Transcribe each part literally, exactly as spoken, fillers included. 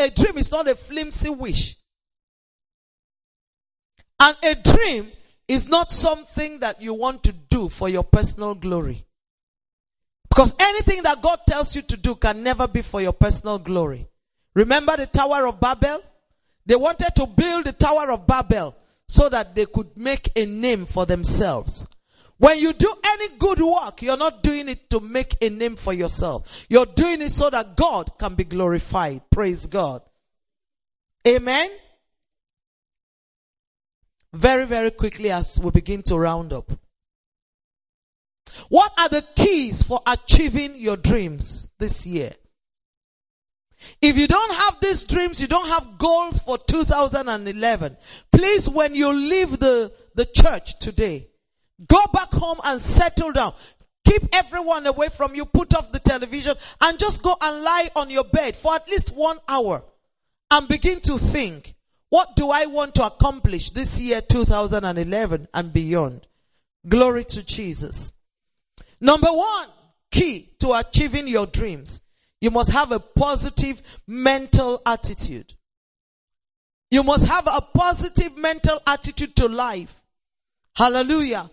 a dream is not a flimsy wish. And a dream is not something that you want to do for your personal glory. Because anything that God tells you to do can never be for your personal glory. Remember the Tower of Babel? They wanted to build the Tower of Babel so that they could make a name for themselves. When you do any good work, you're not doing it to make a name for yourself. You're doing it so that God can be glorified. Praise God. Amen. Very, very quickly as we begin to round up. What are the keys for achieving your dreams this year? If you don't have these dreams, you don't have goals for two thousand eleven, please, when you leave the, the church today, go back home and settle down. Keep everyone away from you. Put off the television and just go and lie on your bed for at least one hour and begin to think, what do I want to accomplish this year, two thousand eleven and beyond? Glory to Jesus. Number one key to achieving your dreams. You must have a positive mental attitude. You must have a positive mental attitude to life. Hallelujah.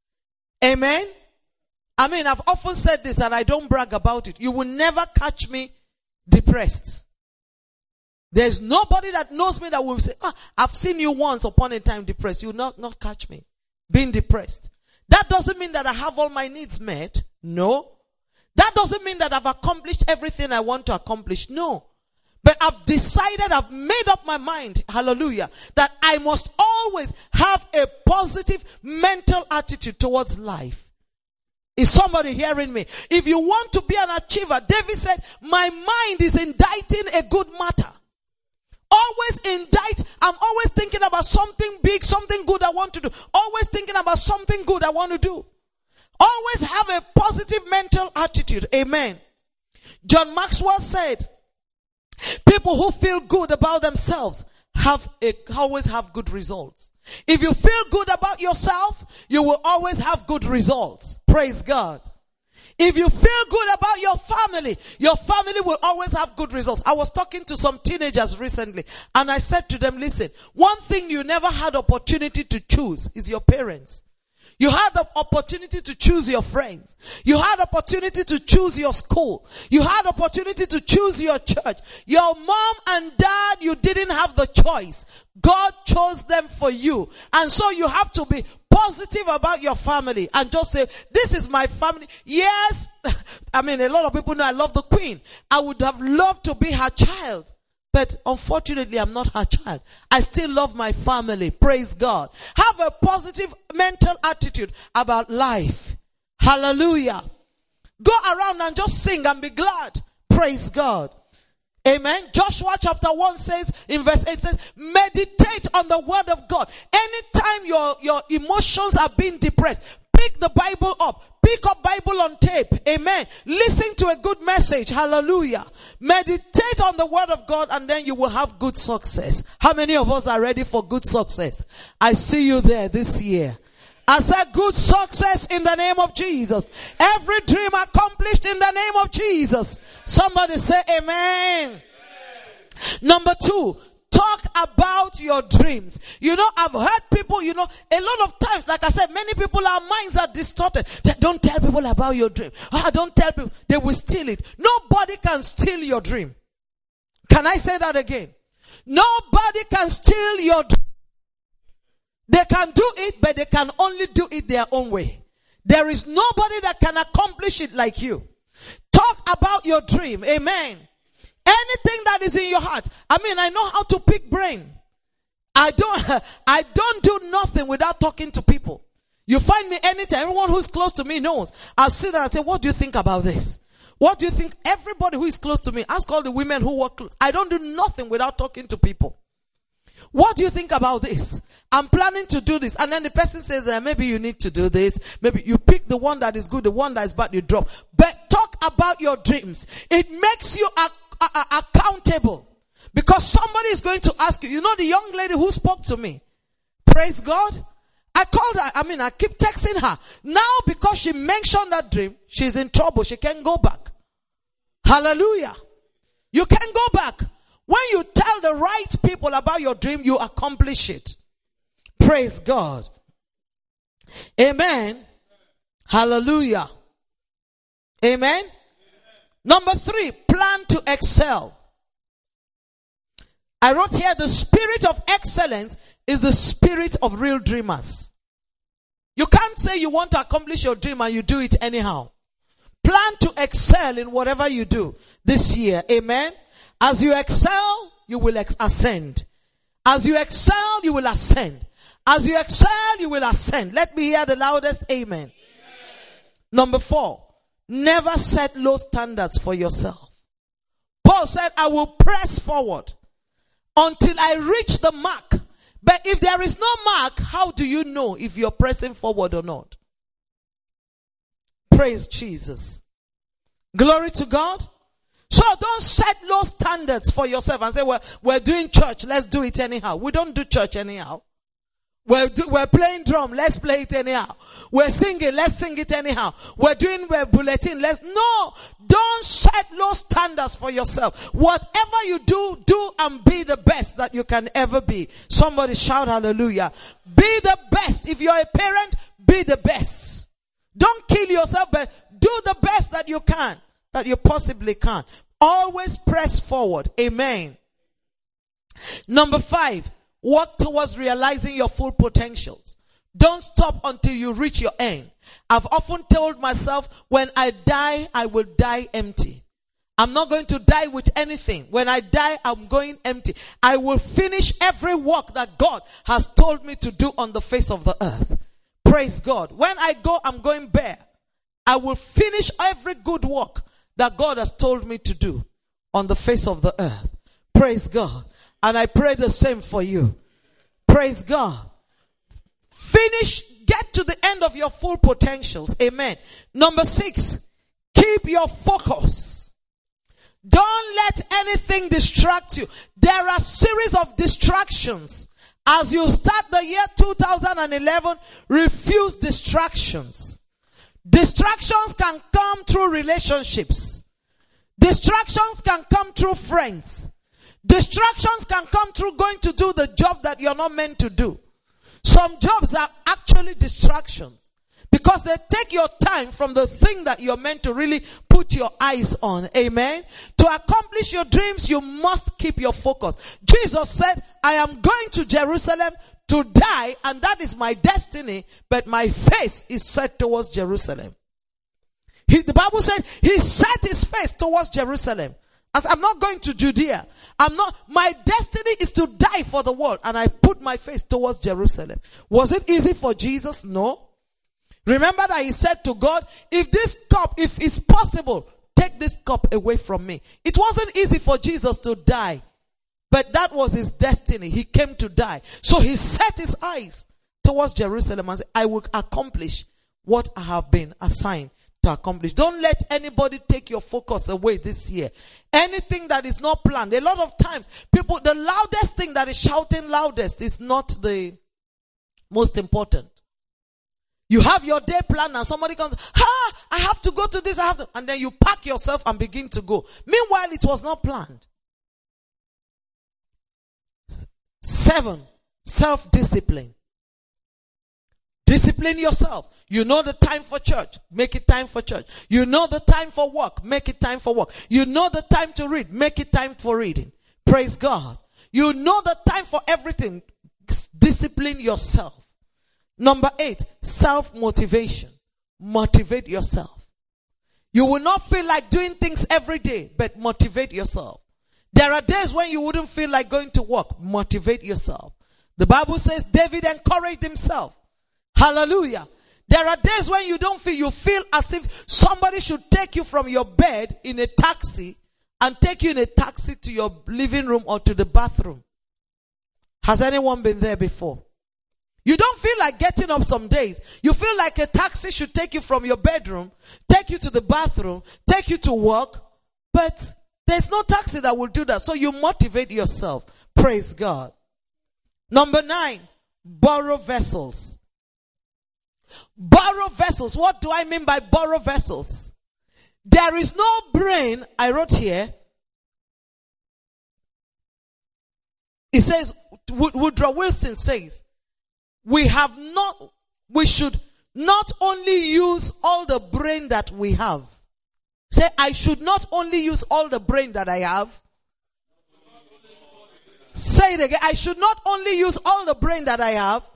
Amen. I mean, I've often said this and I don't brag about it. You will never catch me depressed. There's nobody that knows me that will say, ah, I've seen you once upon a time depressed. You will not, not catch me being depressed. That doesn't mean that I have all my needs met. No. That doesn't mean that I've accomplished everything I want to accomplish. No. But I've decided, I've made up my mind, hallelujah, that I must always have a positive mental attitude towards life. Is somebody hearing me? If you want to be an achiever, David said, my mind is inditing a good matter. Always indict. I'm always thinking about something big, something good I want to do. Always thinking about something good I want to do. Always have a positive mental attitude. Amen. John Maxwell said, people who feel good about themselves have a, always have good results. If you feel good about yourself, you will always have good results. Praise God. If you feel good about your family, your family will always have good results. I was talking to some teenagers recently and I said to them, listen, one thing you never had opportunity to choose is your parents. You had the opportunity to choose your friends. You had opportunity to choose your school. You had opportunity to choose your church. Your mom and dad, you didn't have the choice. God chose them for you. And so you have to be positive about your family and just say, this is my family. Yes, I mean, a lot of people know I love the Queen. I would have loved to be her child. But unfortunately, I'm not her child. I still love my family. Praise God. Have a positive mental attitude about life. Hallelujah. Go around and just sing and be glad. Praise God. Amen. Joshua chapter one says, in verse eight says, meditate on the word of God. Anytime your, your emotions are being depressed, pick the Bible up. Pick up Bible on tape. Amen. Listen to a good message. Hallelujah. Meditate on the word of God and then you will have good success. How many of us are ready for good success? I see you there this year. I said good success in the name of Jesus. Every dream accomplished in the name of Jesus. Somebody say amen. Amen. Number two, talk about your dreams. You know, I've heard people, you know, a lot of times, like I said, many people, our minds are distorted. Don't tell people about your dream. Ah, don't tell people. They will steal it. Nobody can steal your dream. Can I say that again? Nobody can steal your dream. They can do it, but they can only do it their own way. There is nobody that can accomplish it like you. Talk about your dream. Amen. Anything that is in your heart. I mean, I know how to pick brain. I don't, I don't do nothing without talking to people. You find me anytime. Everyone who's close to me knows. I'll sit there and say, what do you think about this? What do you think? Everybody who is close to me, ask all the women who work close. I don't do nothing without talking to people. What do you think about this? I'm planning to do this. And then the person says, uh, maybe you need to do this. Maybe you pick the one that is good, the one that is bad, you drop. But talk about your dreams. It makes you a accountable because somebody is going to ask you. You know the young lady who spoke to me, praise God, I called her, I mean I keep texting her now because she mentioned that dream. She's in trouble. She can't go back. Hallelujah. You can go back. When you tell the right people about your dream, you accomplish it. Praise God. Amen. Hallelujah. Amen. Amen. Number three, plan to excel. I wrote here, the spirit of excellence is the spirit of real dreamers. You can't say you want to accomplish your dream and you do it anyhow. Plan to excel in whatever you do this year. Amen. As you excel, you will ex- ascend. As you excel, you will ascend. As you excel, you will ascend. Let me hear the loudest amen. Amen. Number four, never set low standards for yourself. Paul said, I will press forward until I reach the mark. But if there is no mark, how do you know if you're pressing forward or not? Praise Jesus. Glory to God. So don't set low standards for yourself and say, well, we're doing church, let's do it anyhow. We don't do church anyhow. We're, do, we're playing drum, let's play it anyhow. We're singing, let's sing it anyhow. We're doing we're bulletin, let's... No! Don't set low standards for yourself. Whatever you do, do and be the best that you can ever be. Somebody shout hallelujah. Be the best. If you're a parent, be the best. Don't kill yourself, but do the best that you can, that you possibly can. Always press forward. Amen. Number five, work towards realizing your full potentials. Don't stop until you reach your end. I've often told myself, when I die, I will die empty. I'm not going to die with anything. When I die, I'm going empty. I will finish every work that God has told me to do on the face of the earth. Praise God. When I go, I'm going bare. I will finish every good work that God has told me to do on the face of the earth. Praise God. And I pray the same for you. Praise God. Finish, get to the end of your full potentials. Amen. Number six, keep your focus. Don't let anything distract you. There are series of distractions. As you start the year two thousand eleven, refuse distractions. Distractions can come through relationships. Distractions can come through friends. Distractions can come through going to do the job that you're not meant to do. Some jobs are actually distractions because they take your time from the thing that you're meant to really put your eyes on. Amen. To accomplish your dreams, you must keep your focus. Jesus said, I am going to Jerusalem to die, and that is my destiny, but my face is set towards Jerusalem. He, the Bible said he set his face towards Jerusalem. As I'm not going to Judea. I'm not, my destiny is to die for the world, and I put my face towards Jerusalem. Was it easy for Jesus? No. Remember that he said to God, if this cup, if it's possible, take this cup away from me. It wasn't easy for Jesus to die, but that was his destiny. He came to die. So he set his eyes towards Jerusalem and said, I will accomplish what I have been assigned to accomplish. Don't let anybody take your focus away this year. Anything that is not planned. A lot of times, people, the loudest thing that is shouting loudest is not the most important. You have your day planned and somebody comes, ah, I have to go to this, I have to, and then you pack yourself and begin to go. Meanwhile, it was not planned. Seven, self-discipline. Discipline yourself. You know the time for church, make it time for church. You know the time for work, make it time for work. You know the time to read, make it time for reading. Praise God. You know the time for everything. Discipline yourself. Number eight, self-motivation. Motivate yourself. You will not feel like doing things every day, but motivate yourself. There are days when you wouldn't feel like going to work. Motivate yourself. The Bible says David encouraged himself. Hallelujah. There are days when you don't feel, you feel as if somebody should take you from your bed in a taxi and take you in a taxi to your living room or to the bathroom. Has anyone been there before? You don't feel like getting up some days. You feel like a taxi should take you from your bedroom, take you to the bathroom, take you to work, but there's no taxi that will do that. So you motivate yourself. Praise God. Number nine, borrow vessels. Borrow vessels. What do I mean by borrow vessels? There is no brain, I wrote here, It says, Woodrow Wilson says, we have not, we should not only use all the brain that we have. Say, I should not only use all the brain that I have. Say it again. I should not only use all the brain that I have,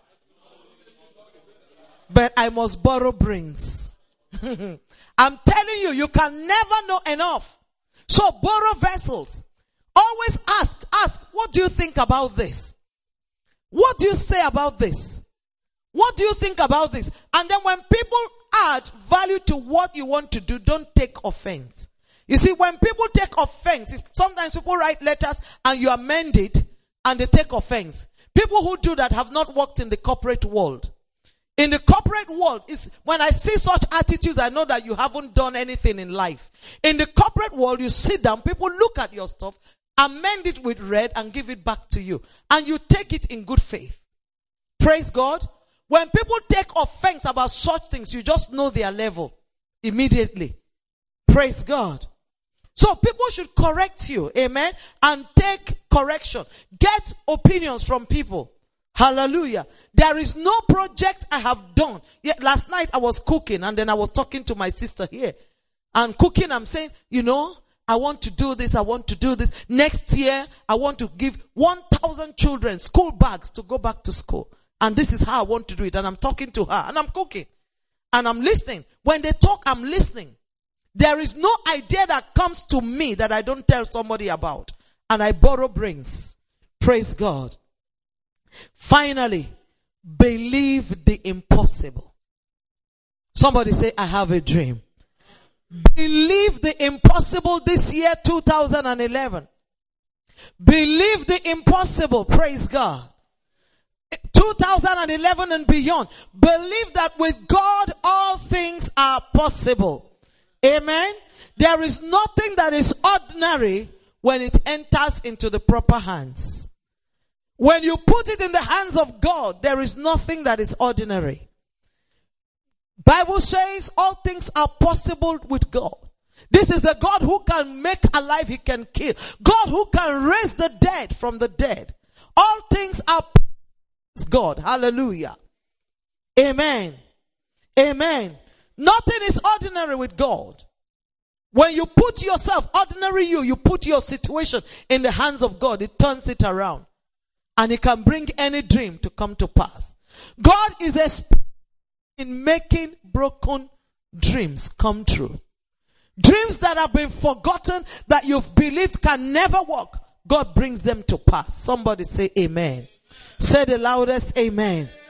but I must borrow brains. I'm telling you, you can never know enough. So borrow vessels. Always ask, ask, what do you think about this? What do you say about this? What do you think about this? And then when people add value to what you want to do, don't take offense. You see, when people take offense, it's, sometimes people write letters and you amend it and they take offense. People who do that have not worked in the corporate world. In the corporate world, it's, when I see such attitudes, I know that you haven't done anything in life. In the corporate world, you sit down, people look at your stuff, amend it with red and give it back to you. And you take it in good faith. Praise God. When people take offense about such things, you just know their level immediately. Praise God. So people should correct you. Amen. And take correction. Get opinions from people. Hallelujah. There is no project I have done. Yet last night I was cooking and then I was talking to my sister here. And cooking, I'm saying, you know, I want to do this. I want to do this. Next year, I want to give one thousand children school bags to go back to school. And this is how I want to do it. And I'm talking to her and I'm cooking and I'm listening. When they talk, I'm listening. There is no idea that comes to me that I don't tell somebody about. And I borrow brains. Praise God. Finally, believe the impossible. Somebody say, I have a dream. Believe the impossible this year, two thousand eleven. Believe the impossible. Praise God. two thousand eleven and beyond. Believe that with God, all things are possible. Amen. There is nothing that is ordinary when it enters into the proper hands. When you put it in the hands of God, there is nothing that is ordinary. Bible says all things are possible with God. This is the God who can make alive, he can kill. God who can raise the dead from the dead. All things are God. Hallelujah. Amen. Amen. Nothing is ordinary with God. When you put yourself, ordinary you, you put your situation in the hands of God, it turns it around. And it can bring any dream to come to pass. God is a in making broken dreams come true. Dreams that have been forgotten, that you've believed can never work, God brings them to pass. Somebody say amen. Say the loudest amen. Amen.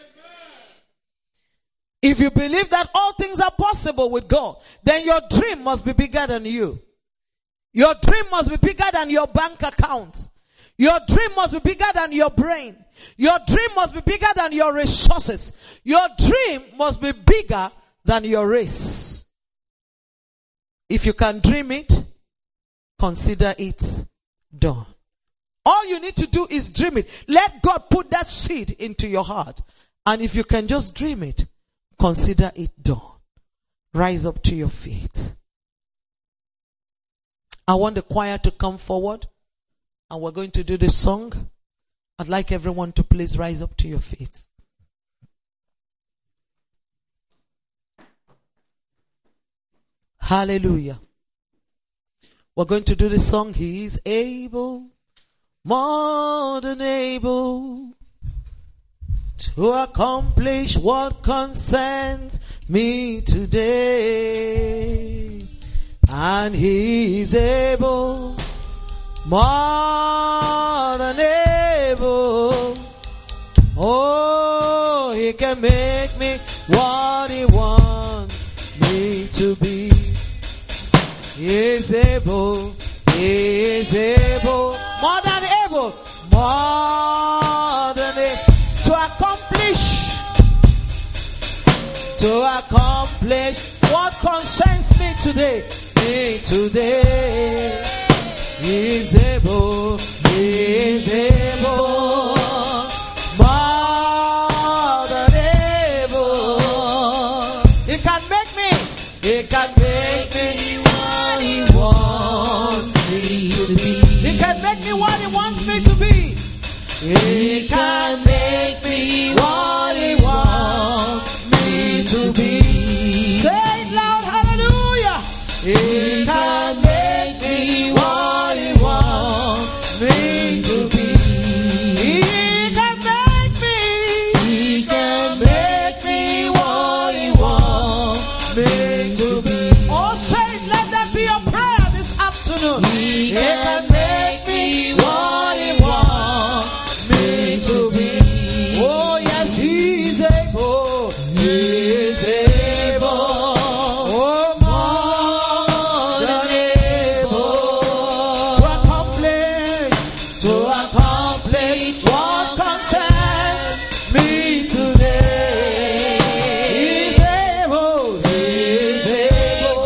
If you believe that all things are possible with God, then your dream must be bigger than you. Your dream must be bigger than your bank account. Your dream must be bigger than your brain. Your dream must be bigger than your resources. Your dream must be bigger than your race. If you can dream it, consider it done. All you need to do is dream it. Let God put that seed into your heart. And if you can just dream it, consider it done. Rise up to your feet. I want the choir to come forward. And we're going to do this song. I'd like everyone to please rise up to your feet. Hallelujah. We're going to do this song. He is able, more than able, to accomplish what concerns me today. And he is able, more than able. Oh, he can make me what he wants me to be. He is able, he is able, more than able, more than able to accomplish, to accomplish what concerns me today, me today. He is able, he is able, more than able. He can make me, he can make me what he wants me to be. He can make me what he wants me to be. He can make me what He wants me to be. Say it loud, hallelujah. He can make me what He wants me to be. He can make me. He can make me what He wants me to be. Oh, say it, let that be your prayer this afternoon. He can make me what He wants me to be. Oh, yes, He's able. He's able. Oh, more than able to accomplish, to accomplish what concerns me today. He's able. He's able.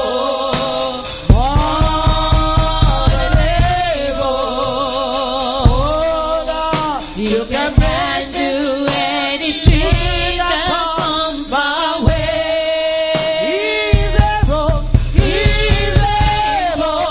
More than able. Oh, Lord, You can make do anything that comes my way. He's able. He's able.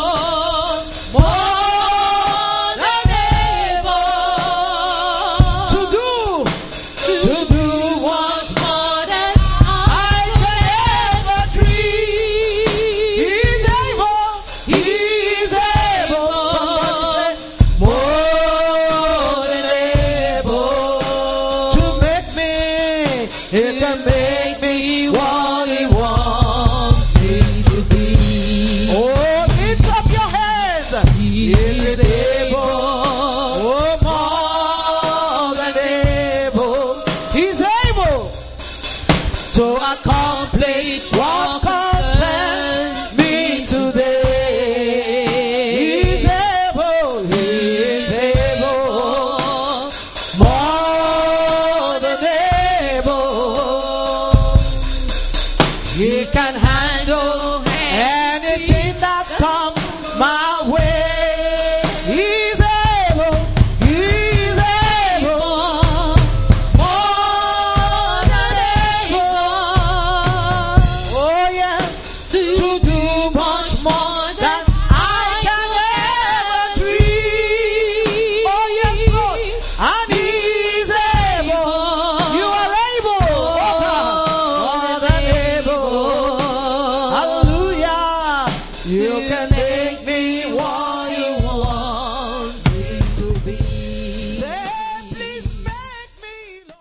More than able to do, to do what more than I could ever dream. He's able. He's able. Somebody say, more than able to make me. He can make me what He wants me to be. Oh, lift up your hands. He is able. Oh, more than able. He's able to accomplish what concerns me today. He's able. He's able. More than able. He can handle anything that comes my way. He's able. He's able. More than able. Oh, yes. To do